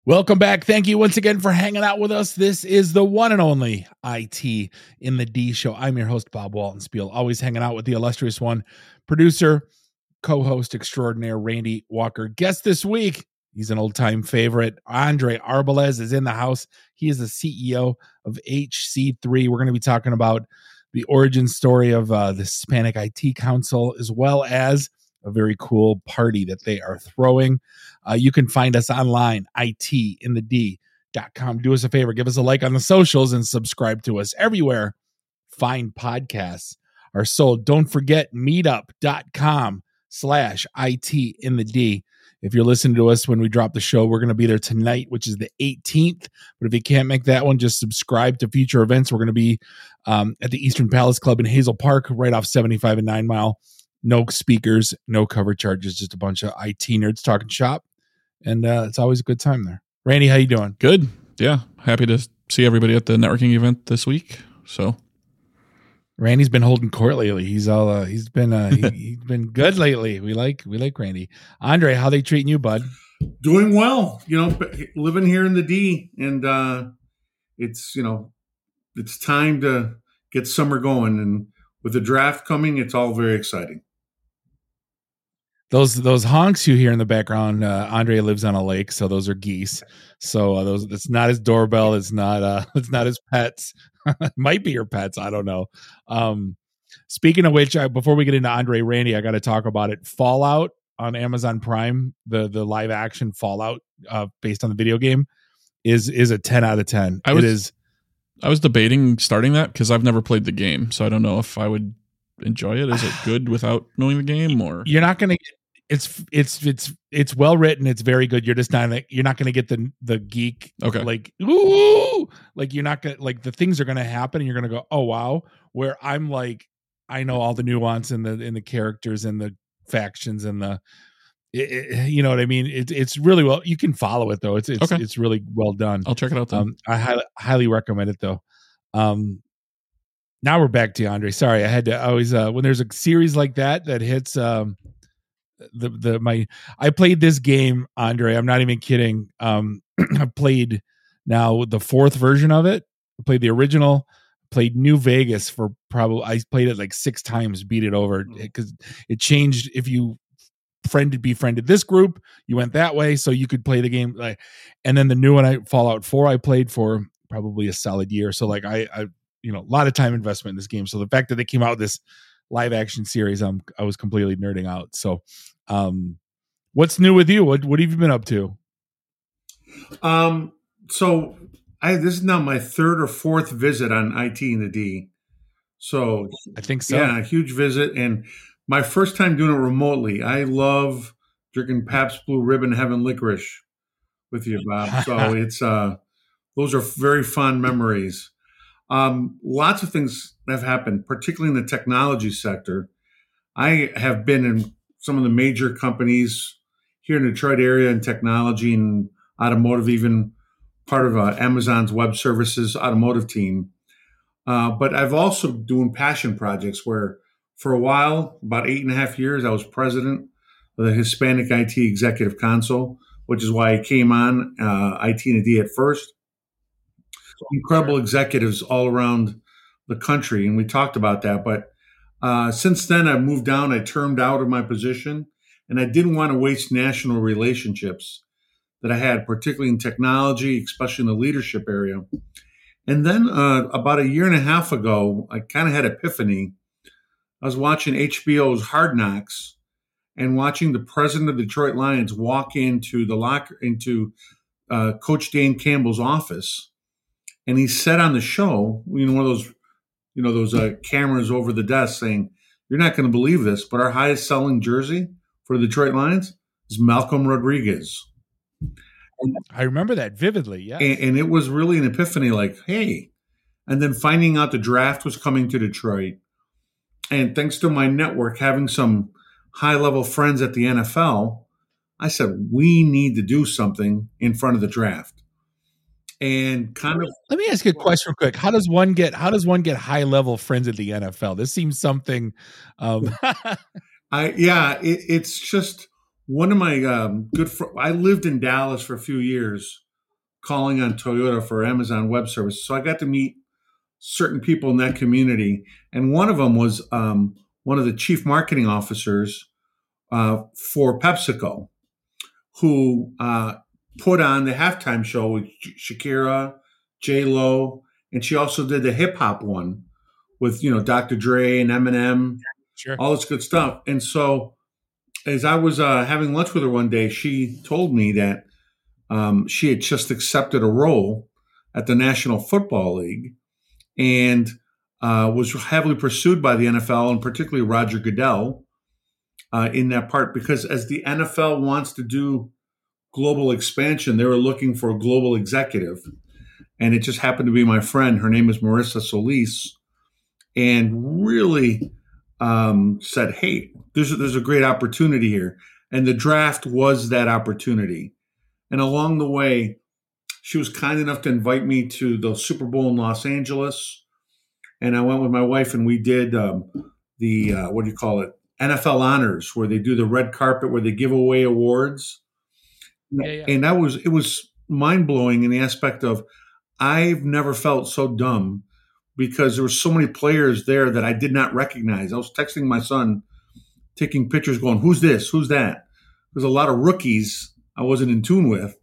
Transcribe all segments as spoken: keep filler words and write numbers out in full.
Welcome back. Thank you once again for hanging out with us. This is the one and only I T in the D show. I'm your host, Bob Walton-Spiel, always hanging out with the illustrious one, producer, co-host extraordinaire, Randy Walker. Guest this week, he's an old-time favorite. Andre Arbalez is in the house. He is the C E O of H C three. We're going to be talking about the origin story of uh, the Hispanic I T Council, as well as a very cool party that they are throwing. Uh, you can find us online, I T in the D dot com. Do us a favor, give us a like on the socials and subscribe to us everywhere. Fine podcasts are sold. Don't forget meetup.com slash IT in the D. If you're listening to us when we drop the show, we're going to be there tonight, which is the eighteenth. But if you can't make that one, just subscribe to future events. We're going to be um, at the Eastern Palace Club in Hazel Park, right off seventy-five and Nine Mile. No speakers, no cover charges, just a bunch of I T nerds talking shop. And uh, it's always a good time there. Randy, how you doing? Good. Yeah. Happy to see everybody at the networking event this week. So Randy's been holding court lately. He's all uh, he's been uh, he, he's been good lately. We like we like Randy. Andre, how they treating you, bud? Doing well. You know, living here in the D, and uh, it's you know, it's time to get summer going. And with the draft coming, it's all very exciting. Those those honks you hear in the background, uh, Andre lives on a lake, so those are geese. So uh, those it's not his doorbell. It's not uh, it's not his pets. It might be your pets. I don't know. Um, speaking of which, I, before we get into Andre, Randy, I got to talk about it. Fallout on Amazon Prime, the the live action Fallout uh, based on the video game, is is a ten out of ten. I was, it is. I was debating starting that because I've never played the game, so I don't know if I would enjoy it. Is it good without knowing the game, or you're not going to? It's it's it's it's well written. It's very good. You're just not like you're not going to get the the geek okay like ooh like you're not gonna like the things are going to happen and you're going to go oh wow. Where I'm like I know all the nuance in the in the characters and the factions and the it, it, you know what I mean. It's it's really well. You can follow it though. It's it's okay. it's really well done. I'll check it out. Then. Um, I highly highly recommend it though. Um, now we're back to Andre. Sorry, I had to always uh, when there's a series like that that hits. Um, the the my I played this game, Andre. I'm not even kidding. Um, I played now the fourth version of it. I played the original. Played New Vegas for probably. I played it like six times. Beat it over because it changed. If you friended befriended this group, you went that way, so you could play the game. Like, and then the new one, I Fallout four, I played for probably a solid year. So like I, I you know, a lot of time investment in this game. So the fact that they came out with this live action series, I'm I was completely nerding out. So. Um, what's new with you? What what have you been up to? Um, so I this is now my third or fourth visit on I T in the D. So I think so. Yeah, a huge visit, and my first time doing it remotely. I love drinking Pabst Blue Ribbon Heaven Licorice with you, Bob. So it's uh, those are very fond memories. Um, lots of things have happened, particularly in the technology sector. I have been in some of the major companies here in the Detroit area in technology and automotive, even part of uh, Amazon's Web Services automotive team. Uh, but I've also doing passion projects where for a while, about eight and a half years, I was president of the Hispanic I T Executive Council, which is why I came on uh, I T and D at first. Incredible executives all around the country, and we talked about that. But Uh, since then, I moved down. I termed out of my position, and I didn't want to waste national relationships that I had, particularly in technology, especially in the leadership area. And then uh, about a year and a half ago, I kind of had an epiphany. I was watching H B O's Hard Knocks and watching the president of the Detroit Lions walk into the locker into uh, Coach Dan Campbell's office, and he said on the show, you know, one of those. You know, those uh, cameras over the desk saying, you're not going to believe this, but our highest selling jersey for the Detroit Lions is Malcolm Rodriguez. And, I remember that vividly, yeah. And, and it was really an epiphany like, hey. And then finding out the draft was coming to Detroit. And thanks to my network, having some high-level friends at the N F L, I said, we need to do something in front of the draft. And kind of let me ask you a question real quick. How does one get how does one get high level friends at the N F L? This seems something um I yeah, it, it's just one of my um, good fr- I lived in Dallas for a few years calling on Toyota for Amazon Web Services. So I got to meet certain people in that community. And one of them was um, one of the chief marketing officers uh, for PepsiCo, who uh, put on the halftime show with Shakira, J-Lo, and she also did the hip hop one with, you know, Doctor Dre and Eminem, Sure. all this good stuff. And so as I was uh, having lunch with her one day, she told me that um, she had just accepted a role at the National Football League and uh, was heavily pursued by the N F L and particularly Roger Goodell uh, in that part, because as the N F L wants to do global expansion, they were looking for a global executive. And it just happened to be my friend. Her name is Marissa Solis, and really um, said, hey, there's a, there's a great opportunity here. And the draft was that opportunity. And along the way, she was kind enough to invite me to the Super Bowl in Los Angeles. And I went with my wife and we did um, the, uh, what do you call it? N F L honors, where they do the red carpet, where they give away awards. Yeah, yeah. And that was, it was mind blowing in the aspect of, I've never felt so dumb because there were so many players there that I did not recognize. I was texting my son, taking pictures going, who's this? Who's that? There's a lot of rookies I wasn't in tune with.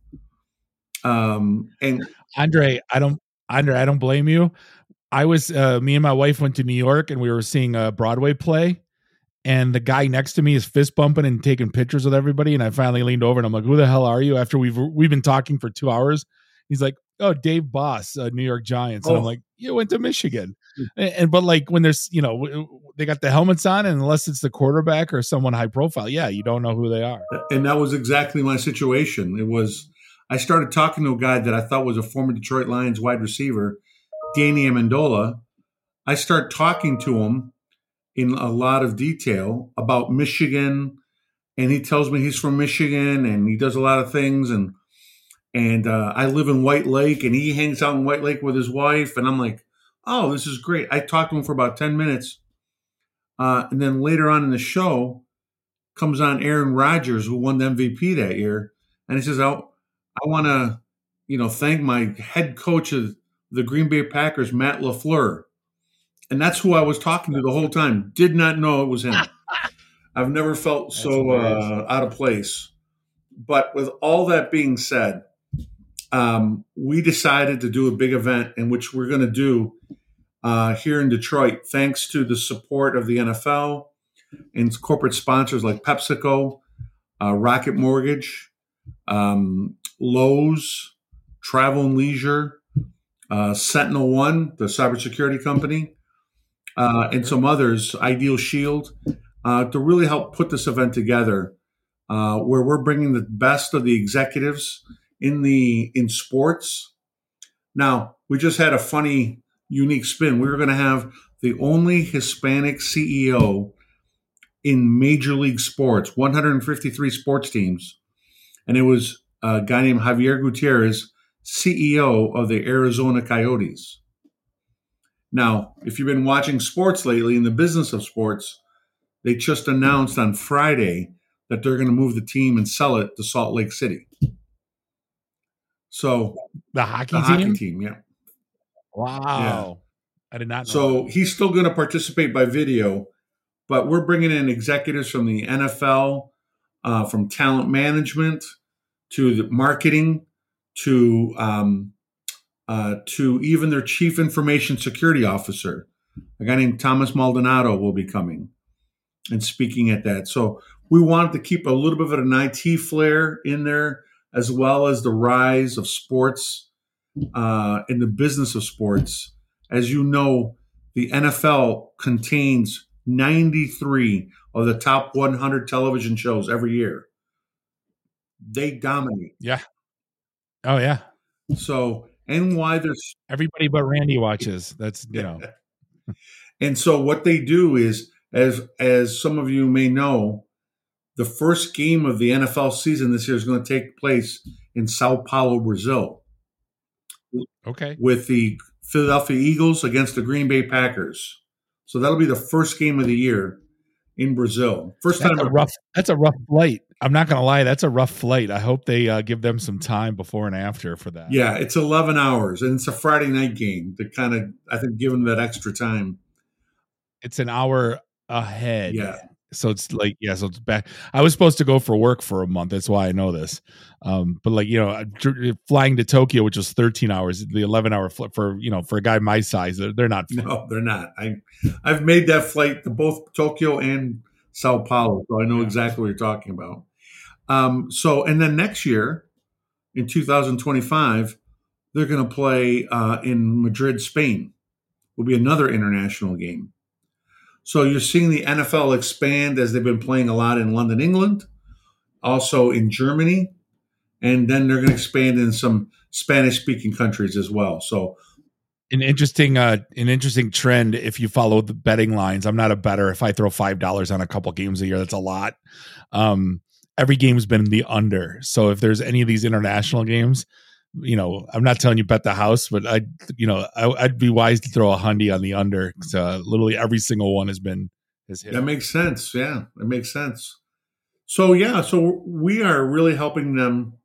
Um, and Andre, I don't, Andre, I don't blame you. I was, uh, me and my wife went to New York and we were seeing a Broadway play, and the guy next to me is fist bumping and taking pictures with everybody. And I finally leaned over and I'm like, who the hell are you? After we've, we've been talking for two hours, he's like, oh, Dave Boss, uh, New York Giants. And oh. I'm like, you went to Michigan. And, and, but like when there's, you know, they got the helmets on, and unless it's the quarterback or someone high profile, yeah, you don't know who they are. And that was exactly my situation. It was, I started talking to a guy that I thought was a former Detroit Lions wide receiver, Danny Amendola. I start talking to him in a lot of detail about Michigan, and he tells me he's from Michigan and he does a lot of things. And, and uh, I live in White Lake, and he hangs out in White Lake with his wife. And I'm like, oh, this is great. I talked to him for about ten minutes. Uh, and then later on in the show comes on Aaron Rodgers, who won the M V P that year. And he says, oh, I want to, you know, thank my head coach of the Green Bay Packers, Matt LaFleur. And that's who I was talking to the whole time. Did not know it was him. I've never felt so uh, out of place. But with all that being said, um, we decided to do a big event in which we're going to do uh, here in Detroit, thanks to the support of the N F L and corporate sponsors like PepsiCo, uh, Rocket Mortgage, um, Lowe's, Travel and Leisure, uh, Sentinel One, the cybersecurity company, uh, and some others, Ideal Shield, uh, to really help put this event together, uh, where we're bringing the best of the executives in the in sports. Now, we just had a funny, unique spin. We were going to have the only Hispanic C E O in Major League Sports, one hundred fifty-three sports teams, and it was a guy named Javier Gutierrez, C E O of the Arizona Coyotes. Now, if you've been watching sports lately, in the business of sports, they just announced on Friday that they're going to move the team and sell it to Salt Lake City. So the hockey the team, hockey team, yeah. Wow, Yeah. I did not know. So that. he's still going to participate by video, but we're bringing in executives from the N F L, uh, from talent management to the marketing to um, uh, to even their chief information security officer, a guy named Thomas Maldonado, will be coming and speaking at that. So we wanted to keep a little bit of an I T flair in there, as well as the rise of sports uh, in the business of sports. As you know, the N F L contains ninety-three of the top one hundred television shows every year. They dominate. Yeah. Oh yeah. So, and why there's everybody but Randy watches. That's, you know. And so what they do is, as as some of you may know, the first game of the N F L season this year is going to take place in Sao Paulo, Brazil. Okay. With the Philadelphia Eagles against the Green Bay Packers. So that'll be the first game of the year in Brazil. First That's time. a rough. That's a rough flight. I'm not gonna lie. That's a rough flight. I hope they uh, give them some time before and after for that. Yeah, it's eleven hours, and it's a Friday night game to kind of, I think, give them that extra time. It's an hour ahead. Yeah. So it's like, yeah, so it's back. I was supposed to go for work for a month. That's why I know this. Um, but like, you know, flying to Tokyo, which was thirteen hours, the eleven hour flight for, you know, for a guy my size, they're, they're not fun. No, they're not. I, I've made that flight to both Tokyo and Sao Paulo, so I know Yeah. exactly what you're talking about. Um, so, and then next year, in two thousand twenty-five, they're going to play uh, in Madrid, Spain. Will be another international game. So you're seeing the N F L expand as they've been playing a lot in London, England, also in Germany, and then they're going to expand in some Spanish-speaking countries as well. So an interesting, uh, an interesting trend. If you follow the betting lines, I'm not a bettor. If I throw five dollars on a couple games a year, that's a lot. Um, every game's been the under. So if there's any of these international games, you know, I'm not telling you bet the house, but I, you know, I, I'd be wise to throw a hundy on the under. So uh, literally every single one has been has hit. That makes sense. Yeah, that makes sense. So yeah, so we are really helping them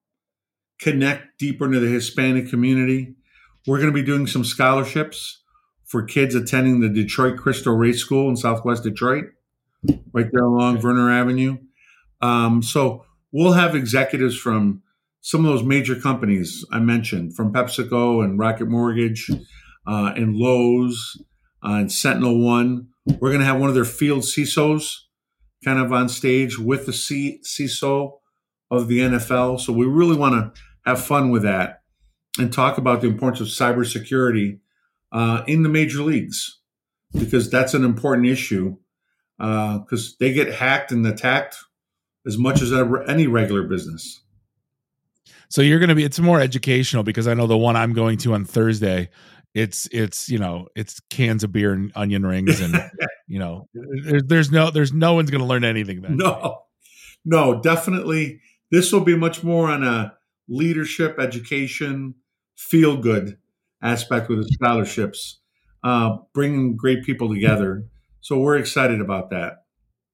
connect deeper into the Hispanic community. We're going to be doing some scholarships for kids attending the Detroit Cristo Race School in Southwest Detroit, right there along okay. Werner Avenue. Um, so we'll have executives from some of those major companies I mentioned, from PepsiCo and Rocket Mortgage uh, and Lowe's uh, and Sentinel One. We're going to have one of their field C I S Os kind of on stage with the C- C I S O of the N F L. So we really want to have fun with that and talk about the importance of cybersecurity uh, in the major leagues, because that's an important issue because uh, they get hacked and attacked as much as any regular business. So you're going to be, it's more educational, because I know the one I'm going to on Thursday, it's, it's, you know, it's cans of beer and onion rings and, you know, there's, there's no, there's no one's going to learn anything then. No, no, definitely. This will be much more on a leadership, education, feel good aspect with the scholarships, uh, bringing great people together. So we're excited about that.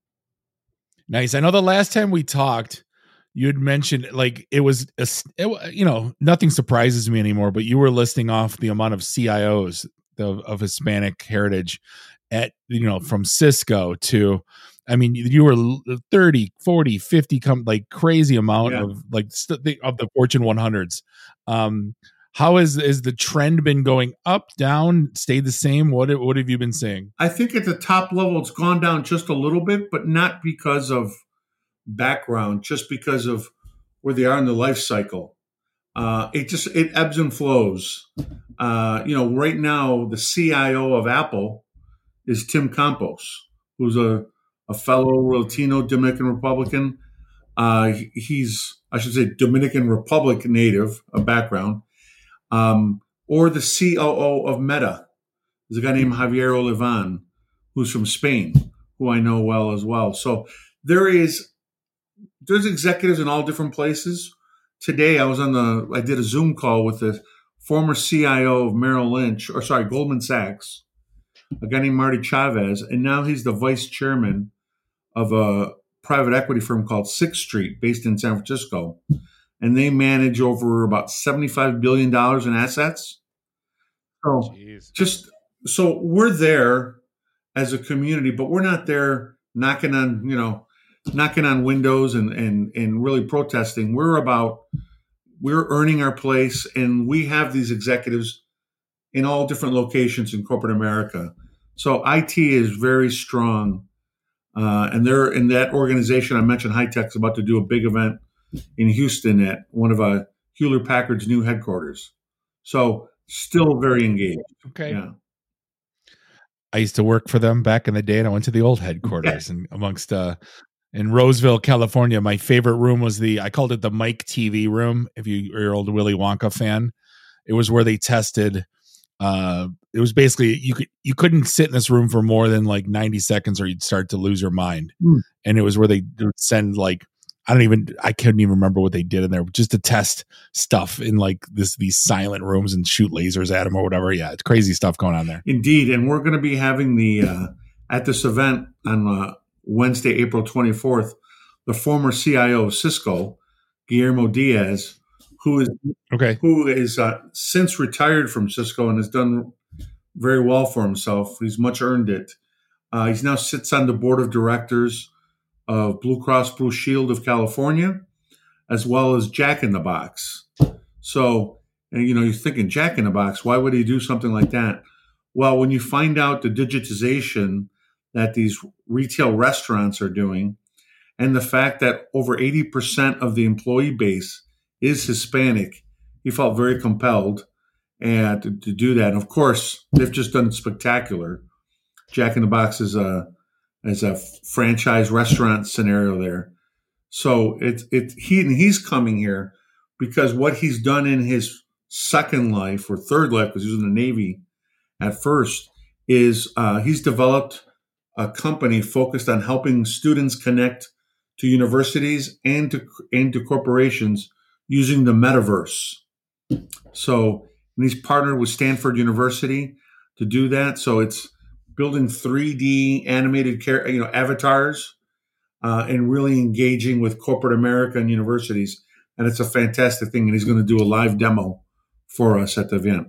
Nice. I know the last time we talked, you had mentioned like it was, a, it, you know, nothing surprises me anymore, but you were listing off the amount of C I Os of, of Hispanic heritage at, you know, from Cisco to, I mean, you were thirty, forty, fifty, come like crazy amount yeah. of like st- of the Fortune one hundreds. Um, how is, is the trend been going up, down, stayed the same? What, what have you been seeing? I think at the top level, it's gone down just a little bit, but not because of background, just because of where they are in the life cycle. Uh, it just, it ebbs and flows. Uh, you know, right now, the C I O of Apple is Tim Campos, who's a, a fellow Latino Dominican Republican. Uh, he's, I should say, Dominican Republic native, a background. Um, or the C O O of Meta. There's a guy named Javier Olivan, who's from Spain, who I know well as well. So there is, there's executives in all different places. Today I was on the, I did a Zoom call with the former C I O of Merrill Lynch, or sorry, Goldman Sachs, a guy named Marty Chavez, and now he's the vice chairman of a private equity firm called Sixth Street, based in San Francisco. And they manage over about seventy-five billion dollars in assets. So Jeez. just, so we're there as a community, but we're not there knocking on, you know, knocking on windows and, and, and really protesting. We're about, we're earning our place, and we have these executives in all different locations in corporate America. So I T is very strong. Uh, and they're in that organization. I mentioned High Tech's about to do a big event in Houston at one of uh, Hewlett Packard's new headquarters. So still very engaged. Okay. Yeah. I used to work for them back in the day, and I went to the old headquarters and amongst uh, in Roseville, California. My favorite room was the, I called it the Mike T V room. If you are an old Willy Wonka fan, it was where they tested. Uh, it was basically, you could, you couldn't sit in this room for more than like ninety seconds or you'd start to lose your mind. Mm. And it was where they would send like, I don't even, I couldn't even remember what they did in there, just to test stuff in like this, these silent rooms and shoot lasers at them or whatever. Yeah. It's crazy stuff going on there. Indeed. And we're going to be having the, uh, at this event on, uh, Wednesday, April twenty-fourth, the former C I O of Cisco, Guillermo Diaz, who is Okay. who is uh, since retired from Cisco and has done very well for himself. He's much earned it. Uh, he now sits on the board of directors of Blue Cross Blue Shield of California, as well as Jack in the Box. So, and, you know, you're thinking Jack in the Box, why would he do something like that? Well, when you find out the digitization that these retail restaurants are doing, and the fact that over eighty percent of the employee base is Hispanic, he felt very compelled and to, to do that. And of course, they've just done spectacular. Jack in the Box is a is a franchise restaurant scenario there. So it's it he and he's coming here because what he's done in his second life or third life, because he was in the Navy at first, is uh, he's developed a company focused on helping students connect to universities and to and to corporations using the metaverse. So and he's partnered with Stanford University to do that. So it's building three D animated, you know, avatars uh, and really engaging with corporate America and universities. And it's a fantastic thing. And he's going to do a live demo for us at the event.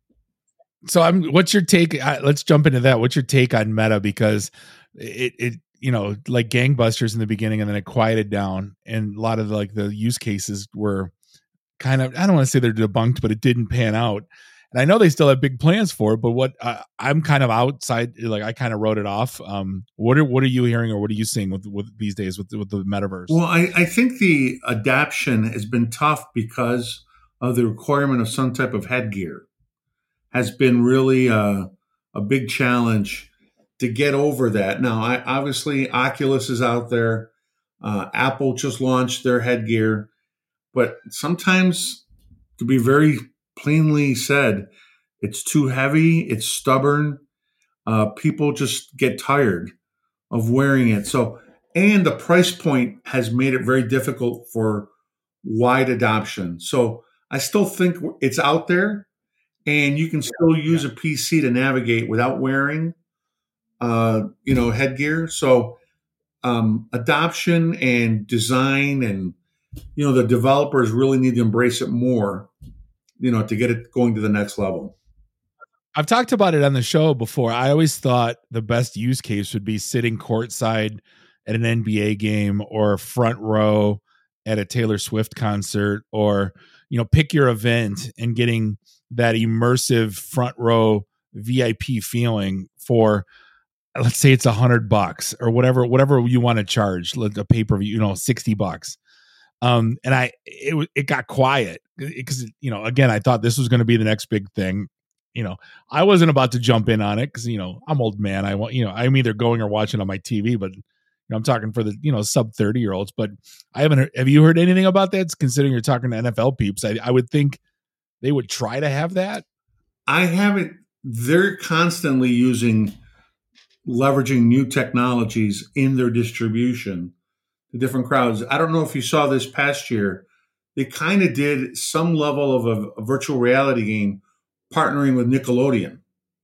So I'm, what's your take? Uh, let's jump into that. What's your take on Meta? Because it, it, you know, like gangbusters in the beginning and then it quieted down. And a lot of the, like the use cases were kind of, I don't want to say they're debunked, but it didn't pan out. And I know they still have big plans for it, but what uh, I'm kind of outside, like I kind of wrote it off. Um, what are what are you hearing, or what are you seeing with, with these days with with the metaverse? Well, I, I think the adaption has been tough because of the requirement of some type of headgear. Has been really a, a big challenge to get over that. Now, I, obviously, Oculus is out there. Uh, Apple just launched their headgear, but sometimes, to be very plainly said, it's too heavy, it's stubborn. Uh, people just get tired of wearing it. So, and the price point has made it very difficult for wide adoption. So, I still think it's out there, and you can still use a P C to navigate without wearing, uh, you know, headgear. So, um, adoption and design, and you know, the developers really need to embrace it more, you know, to get it going to the next level. I've talked about it on the show before. I always thought the best use case would be sitting courtside at an N B A game, or front row at a Taylor Swift concert, or, you know, pick your event and getting that immersive front row V I P feeling for, let's say it's a hundred bucks or whatever, whatever you want to charge, like a pay-per-view, you know, sixty bucks. Um, and I, it, it got quiet because, you know, again, I thought this was going to be the next big thing. You know, I wasn't about to jump in on it because, you know, I'm old man. I want, you know, I'm either going or watching on my T V, but you know, I'm talking for the, you know, sub thirty year olds, but I haven't heard, have you heard anything about that? Considering you're talking to N F L peeps, I, I would think they would try to have that. I haven't, they're constantly using, leveraging new technologies in their distribution to different crowds. I don't know if you saw this past year, they kind of did some level of a, a virtual reality game partnering with Nickelodeon.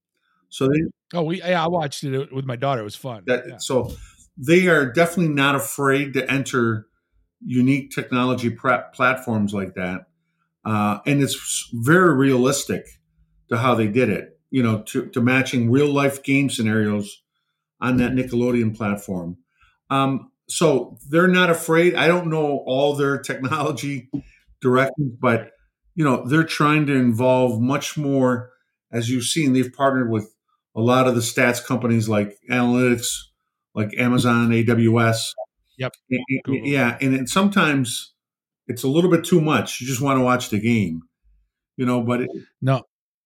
So they, oh, we, yeah, I watched it with my daughter. It was fun. That, yeah. So they are definitely not afraid to enter unique technology prep platforms like that. Uh, and it's very realistic to how they did it, you know, to, to matching real life game scenarios on that Nickelodeon platform. Um, so they're not afraid. I don't know all their technology directions, but, you know, they're trying to involve much more. As you've seen, they've partnered with a lot of the stats companies like analytics, like Amazon, A W S. Yep. And, yeah. And it, sometimes it's a little bit too much. You just want to watch the game, you know, but it, no,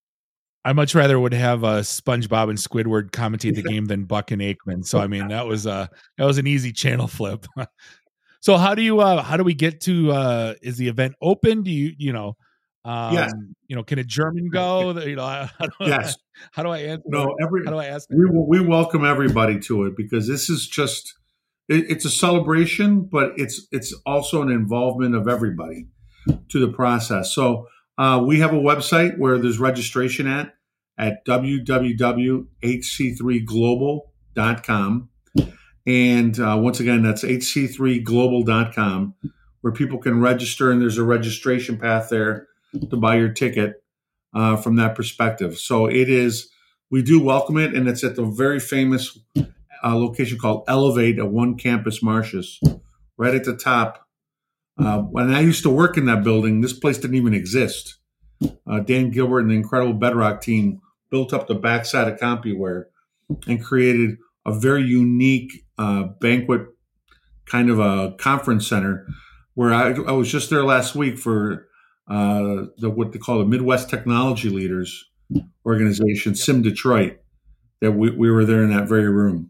I much rather would have uh, SpongeBob and Squidward commentate the game than Buck and Aikman. So, I mean, that was uh that was an easy channel flip. So how do you, uh, how do we get to, uh, is the event open? Do you, you know, um, yes. you know, can a German go? You know, how do, yes. How do I answer? No, every, how do I ask? We, we welcome everybody to it because this is just, it, it's a celebration, but it's, it's also an involvement of everybody to the process. So uh, we have a website where there's registration at, at w w w dot h c three global dot com. And uh, once again, that's H C three global dot com, where people can register, and there's a registration path there to buy your ticket uh, from that perspective. So it is, we do welcome it, and it's at the very famous uh, location called Elevate at One Campus Martius, right at the top. Uh, when I used to work in that building, this place didn't even exist. Uh, Dan Gilbert and the incredible Bedrock team built up the backside of CompuWare and created a very unique uh, banquet kind of a conference center where I, I was just there last week for uh, the what they call the Midwest Technology Leaders organization, Sim Detroit, that we, we were there in that very room.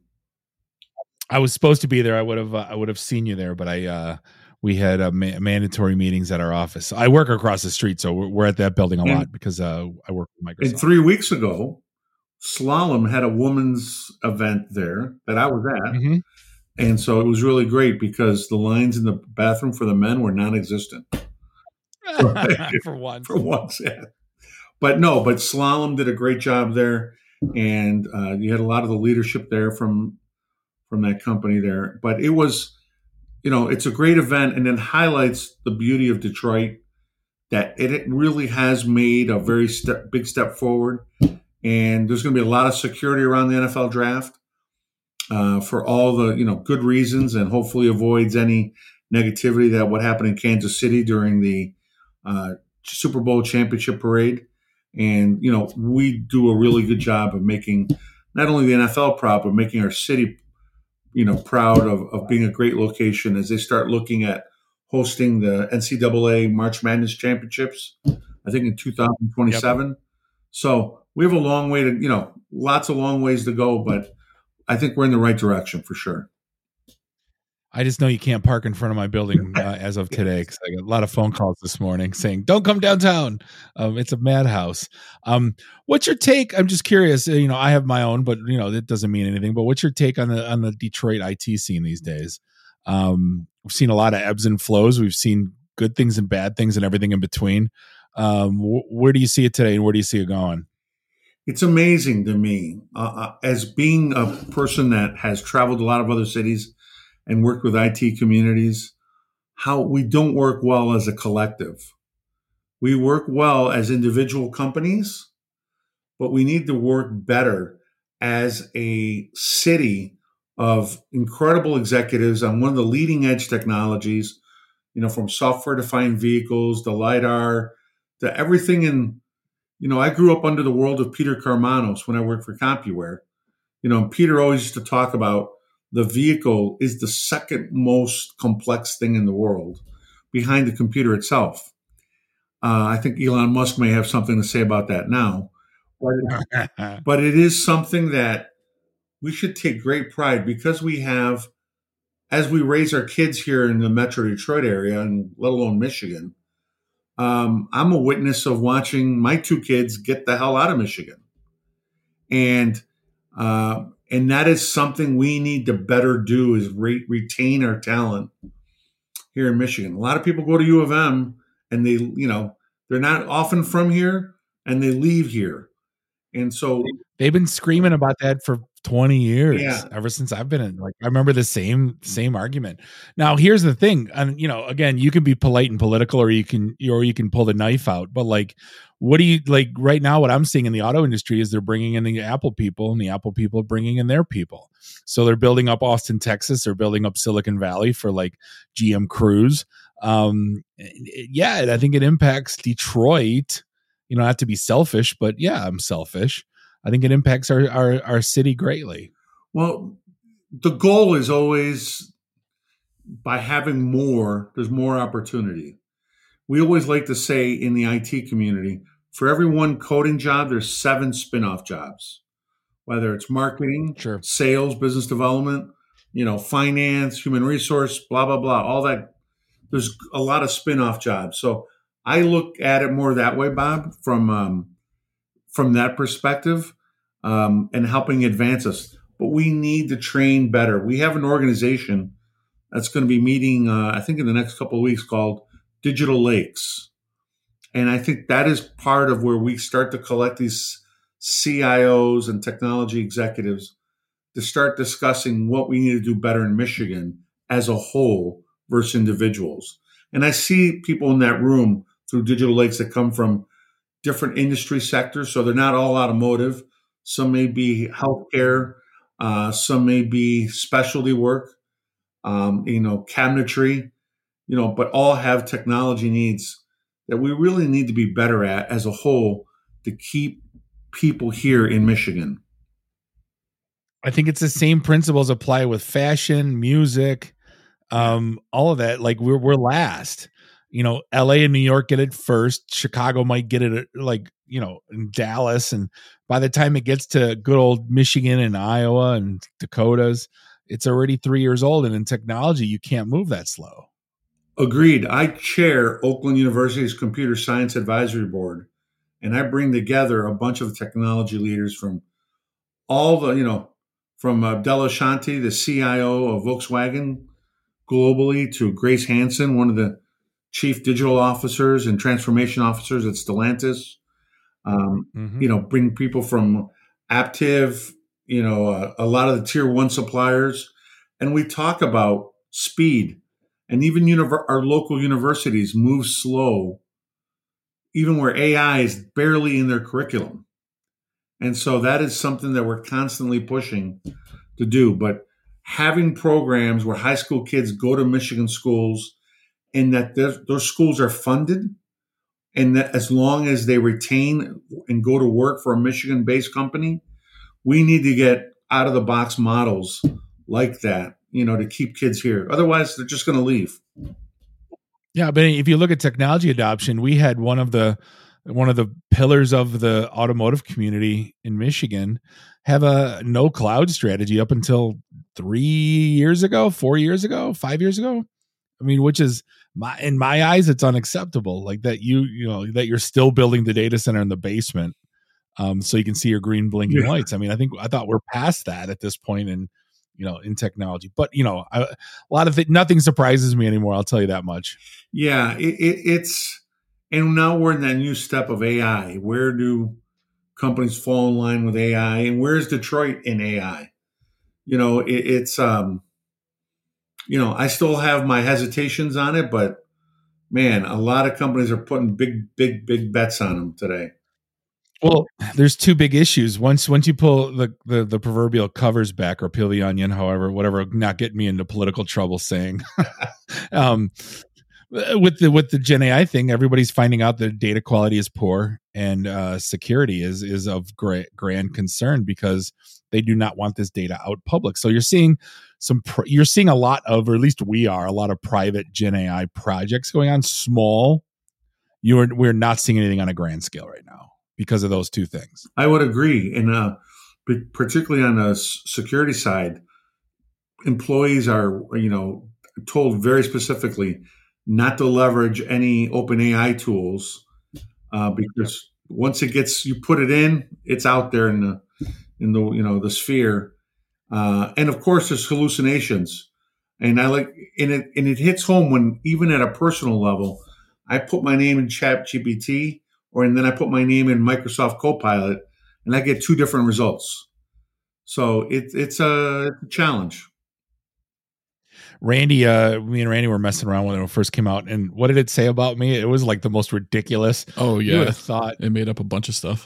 I was supposed to be there. I would have uh, I would have seen you there, but I uh, we had uh, ma- mandatory meetings at our office. I work across the street, so we're, we're at that building a and, lot because uh, I work with Microsoft. And three weeks ago, Slalom had a women's event there that I was at. Mm-hmm. And so it was really great because the lines in the bathroom for the men were non-existent. for once. For once, yeah. But no, but Slalom did a great job there. And uh, you had a lot of the leadership there from from that company there. But it was, you know, it's a great event and it highlights the beauty of Detroit, that it, it really has made a very step, big step forward. And there's going to be a lot of security around the N F L draft. Uh, for all the, you know, good reasons, and hopefully avoids any negativity that what happened in Kansas City during the uh, Super Bowl championship parade. And, you know, we do a really good job of making not only the N F L proud, but making our city, you know, proud of, of being a great location as they start looking at hosting the N C double A March Madness championships, I think in two thousand twenty-seven. Yep. So we have a long way to, you know, lots of long ways to go, but I think we're in the right direction for sure. I just know you can't park in front of my building uh, as of today because I got a lot of phone calls this morning saying, don't come downtown. Um, it's a madhouse. Um, what's your take? I'm just curious. You know, I have my own, but, you know, that doesn't mean anything. But what's your take on the on the Detroit I T scene these days? Um, we've seen a lot of ebbs and flows. We've seen good things and bad things and everything in between. Um, wh- where do you see it today and where do you see it going? It's amazing to me, uh, as being a person that has traveled a lot of other cities and worked with I T communities, how we don't work well as a collective. We work well as individual companies, but we need to work better as a city of incredible executives on one of the leading edge technologies, you know, from software-defined vehicles to LiDAR to everything in. You know, I grew up under the world of Peter Karmanos when I worked for CompuWare. You know, Peter always used to talk about the vehicle is the second most complex thing in the world behind the computer itself. Uh, I think Elon Musk may have something to say about that now. But, but it is something that we should take great pride because we have, as we raise our kids here in the Metro Detroit area, and let alone Michigan, Um, I'm a witness of watching my two kids get the hell out of Michigan. And uh, and that is something we need to better do is re- retain our talent here in Michigan. A lot of people go to U of M and they, you know, they're not often from here and they leave here. And so they've been screaming about that for twenty years, yeah. ever since I've been in. Like, I remember the same same argument. Now, here's the thing, and you know, again, you can be polite and political, or you can, or you can pull the knife out. But like, what do you like right now? What I'm seeing in the auto industry is they're bringing in the Apple people, and the Apple people are bringing in their people. So they're building up Austin, Texas. They're building up Silicon Valley for like G M Cruise. Um, yeah, I think it impacts Detroit. You know, not to be selfish, but yeah, I'm selfish. I think it impacts our, our, our city greatly. Well, the goal is always by having more, there's more opportunity. We always like to say in the I T community, for every one coding job, there's seven spin-off jobs, whether it's marketing, sure. sales, business development, you know, finance, human resource, blah, blah, blah, all that. There's a lot of spin-off jobs. So I look at it more that way, Bob, from um, from that perspective, um, and helping advance us. But we need to train better. We have an organization that's going to be meeting, uh, I think, in the next couple of weeks called Digital Lakes. And I think that is part of where we start to collect these C I Os and technology executives to start discussing what we need to do better in Michigan as a whole versus individuals. And I see people in that room through Digital Lakes that come from different industry sectors. So they're not all automotive. Some may be healthcare. Uh, some may be specialty work, um, you know, cabinetry, you know, but all have technology needs that we really need to be better at as a whole to keep people here in Michigan. I think it's the same principles apply with fashion, music, um, all of that. Like we're we're last. You know, L A and New York get it first. Chicago might get it like, you know, in Dallas. And by the time it gets to good old Michigan and Iowa and Dakotas, it's already three years old. And in technology, you can't move that slow. Agreed. I chair Oakland University's Computer Science Advisory Board, and I bring together a bunch of technology leaders from all the, you know, from uh, Del Ashanti, the C I O of Volkswagen globally, to Grace Hansen, one of the chief digital officers and transformation officers at Stellantis. Um, mm-hmm. You know, bring people from Aptiv, you know, uh, a lot of the tier one suppliers. And we talk about speed. And even univer- our local universities move slow, even where A I is barely in their curriculum. And so that is something that we're constantly pushing to do. But having programs where high school kids go to Michigan schools and that those schools are funded, and that as long as they retain and go to work for a Michigan-based company, we need to get out-of-the-box models like that, you know, to keep kids here. Otherwise, they're just going to leave. Yeah, but if you look at technology adoption, we had one of the one of the pillars of the automotive community in Michigan have a no cloud strategy up until three years ago, four years ago, five years ago. I mean, which is my in my eyes, it's unacceptable. Like that you you know that you're still building the data center in the basement, um, so you can see your green blinking yeah. lights. I mean, I think I thought we're past that at this point in you know in technology. But you know, I, a lot of it, nothing surprises me anymore. I'll tell you that much. Yeah, it, it, it's and now we're in that new step of A I. Where do companies fall in line with A I, and where's Detroit in A I? You know, it, it's um. You know, I still have my hesitations on it, but man, a lot of companies are putting big, big, big bets on them today. Well, there's two big issues. Once, once you pull the, the, the proverbial covers back or peel the onion, however, whatever, not getting me into political trouble saying, um, with the, with the Gen A I thing, everybody's finding out that data quality is poor and uh, security is, is of great, grand concern because they do not want this data out public. So you're seeing some, pr- you're seeing a lot of, or at least we are, a lot of private Gen A I projects going on, small. You're, we're not seeing anything on a grand scale right now because of those two things. I would agree. And uh, particularly on the security side, employees are, you know, told very specifically not to leverage any open A I tools uh, because once it gets, you put it in, it's out there in the, in the, you know, the sphere. Uh, and of course there's hallucinations. And I like, and it, and it hits home when, even at a personal level, I put my name in Chat G P T or, and then I put my name in Microsoft Copilot and I get two different results. So it, it's a, it's a challenge. Randy, uh, me and Randy were messing around when it first came out. And what did it say about me? It was like the most ridiculous. Oh yeah. You would have thought it made up a bunch of stuff.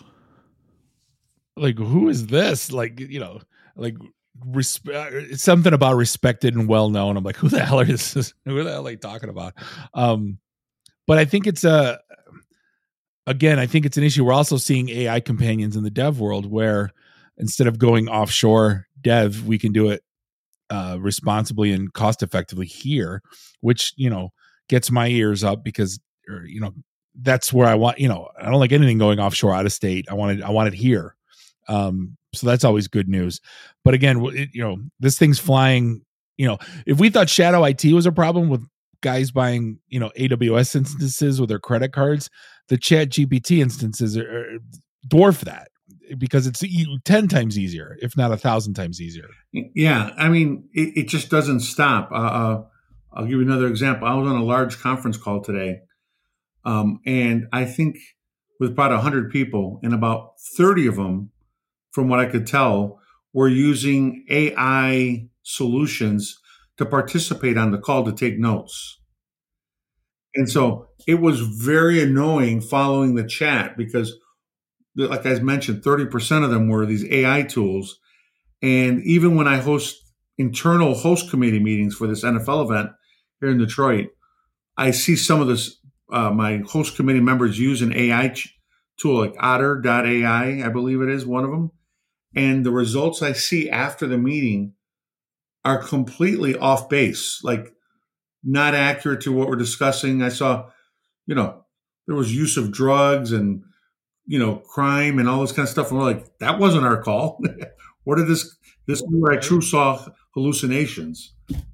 Like, who is this? Like, you know, like resp- something about respected and well known. I'm like, who the hell are this? Who the hell are they talking about? Um, but I think it's a, again, I think it's an issue. We're also seeing A I companions in the dev world where instead of going offshore dev, we can do it uh, responsibly and cost effectively here, which, you know, gets my ears up because, or, you know, that's where I want, you know, I don't like anything going offshore out of state. I want it, I want it here. Um, so that's always good news. But again, it, you know, this thing's flying, you know, if we thought Shadow I T was a problem with guys buying, you know, A W S instances with their credit cards, the Chat G P T instances are, are dwarf that because it's ten times easier, if not a thousand times easier. Yeah. I mean, it, it just doesn't stop. Uh, uh, I'll give you another example. I was on a large conference call today. Um, and I think with about a hundred people and about thirty of them, from what I could tell, were using A I solutions to participate on the call to take notes. And so it was very annoying following the chat because, like I mentioned, thirty percent of them were these A I tools. And even when I host internal host committee meetings for this N F L event here in Detroit, I see some of this, uh, my host committee members use an A I ch- tool like otter dot A I, I believe it is one of them. And the results I see after the meeting are completely off base, like not accurate to what we're discussing. I saw, you know, there was use of drugs and, you know, crime and all this kind of stuff. And we're like, that wasn't our call. What did this, this where I true saw hallucinations.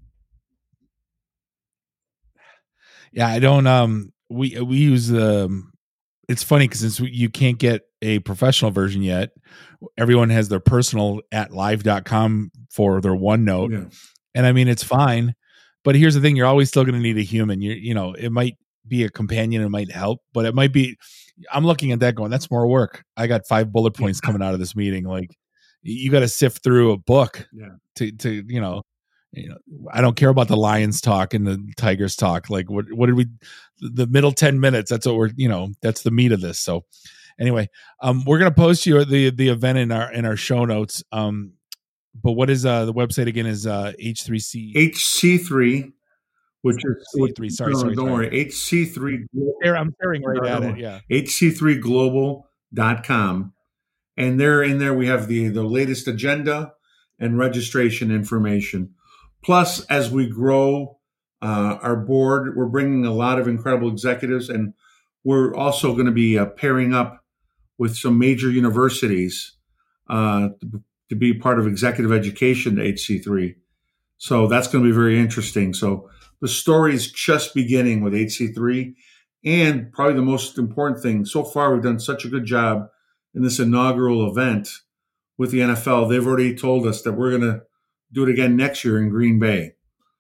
Yeah, I don't, um, we, we use, um, it's funny because since you can't get a professional version yet, everyone has their personal at live dot com for their OneNote. Yeah. And I mean, it's fine, but here's the thing. You're always still going to need a human. You you know, it might be a companion. It might help, but it might be, I'm looking at that going, that's more work. I got five bullet points coming out of this meeting. Like you got to sift through a book Yeah. to, to, you know, you know, I don't care about the Lions talk and the Tigers talk. Like what, what did we, the middle ten minutes, that's what we're, you know, that's the meat of this. So anyway, um, we're going to post you the, the event in our, in our show notes. Um, but what is, uh, the website again is, uh, H three C H C three, which is, C three. Sorry, no, sorry. don't sorry. worry. H C three. I'm staring right No, at don't it. worry. Yeah. H C three global dot com. And there in there, we have the, the latest agenda and registration information. Plus, as we grow uh, our board, we're bringing a lot of incredible executives, and we're also going to be uh, pairing up with some major universities uh, to, to be part of executive education to H C three. So that's going to be very interesting. So the story is just beginning with H C three. And probably the most important thing, so far we've done such a good job in this inaugural event with the N F L. They've already told us that we're going to do it again next year in Green Bay.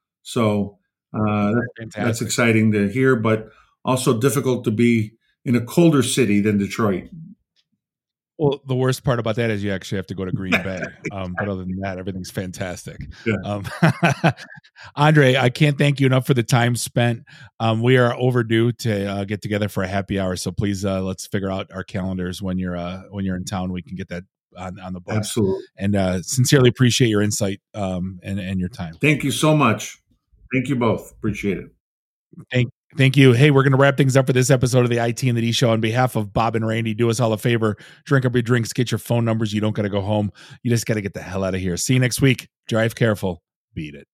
So uh, that's, that's exciting to hear, but also difficult to be in a colder city than Detroit. Well, the worst part about that is you actually have to go to Green Bay. Um, but other than that, everything's fantastic. Yeah. Um, Andre, I can't thank you enough for the time spent. Um, we are overdue to uh, get together for a happy hour. So please, uh, let's figure out our calendars when you're, uh, when you're in town. We can get that on, on the books. Absolutely. And uh, sincerely appreciate your insight um, and, and your time. Thank you so much. Thank you both. Appreciate it. Thank Thank you. Hey, we're going to wrap things up for this episode of the I T and the D Show. On behalf of Bob and Randy, do us all a favor. Drink up your drinks. Get your phone numbers. You don't got to go home. You just got to get the hell out of here. See you next week. Drive careful. Beat it.